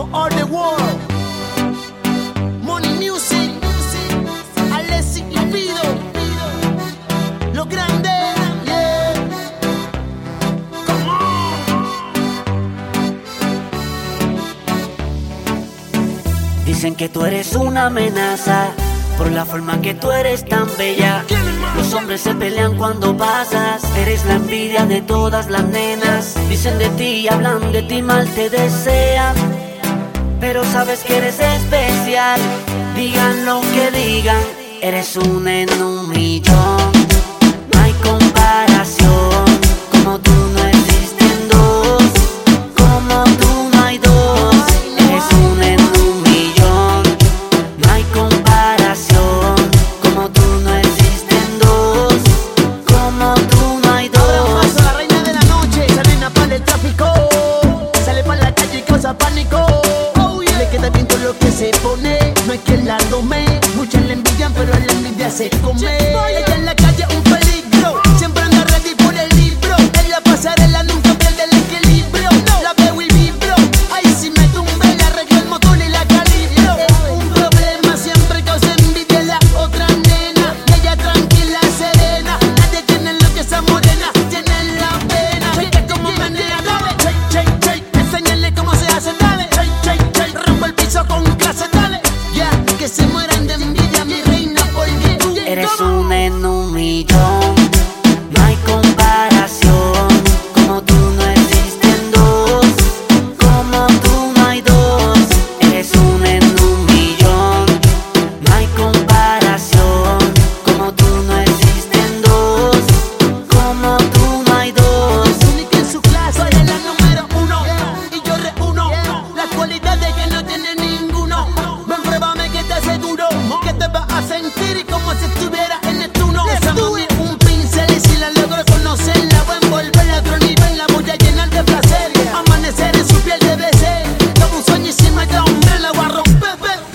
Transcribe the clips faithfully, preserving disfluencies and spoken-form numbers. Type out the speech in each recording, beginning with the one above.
for all the world. Money Music, Alexis y Fido, los grandes, yeah. Come on. Dicen que tú eres una amenaza por la forma que tú eres tan bella. Los hombres se pelean cuando pasas. Eres la envidia de todas las nenas. Dicen de ti, hablan de ti, mal te desean, pero sabes que eres especial. Digan lo que digan, eres una en un millón. No hay comparación, como tú no existen dos. Como tú no hay dos, eres una en un millón. No hay comparación, como tú no existen dos. Como tú no hay dos. Ahora paso la reina de la noche, esa nena para el tráfico. Sale para la calle y causa pánico. Oh, yeah. Le queda bien con lo que se pone, no hay quien la tome. Muchas la envidian, pero a la envidia se come. Ella en la calle un peligro, siempre anda ready por el libro. En la pasarela nunca pierde el equilibrio. La veo y vibro, ahí si me tumbe, le arreglo el motor y la calibro. Un problema siempre causa envidia en la otra nena. Y ella tranquila, serena, nadie tiene lo que esa morena tiene en la pena. Cheque como menea, dale, shake, shake, shake. Enséñale cómo se hace, dale, shake, shake, shake. Rompo el piso con clase, dale. Ya, que se mueran de envidia, mi reina, porque tú Eres una en un millón. No hay comparación, como tú no existen dos. Como tú no hay dos, eres una en un millón. No hay comparación, como tú no existen dos. Como tú no hay dos. única en su clase, soy la número uno. Y yo reúno las cualidades que no tiene ninguno. Ven, pruébame que te hace duro, que te vas a sentir como si estuviera en Neptuno. Esa mami es un pincel y si la logro conocer, la voy a envolver a otro nivel, la voy a llenar de placer. Amanecer en su piel debe ser como un sueño y si me da hombre la voy a romper.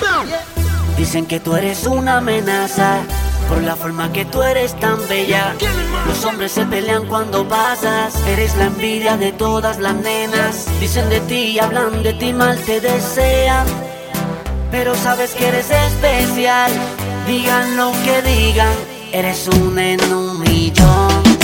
Dicen que tú eres una amenaza por la forma que tú eres tan bella. Los hombres se pelean cuando pasas. Eres la envidia de todas las nenas. Dicen de ti, hablan de ti, mal te desean, pero sabes que eres especial. Digan lo que digan, eres una en un millón.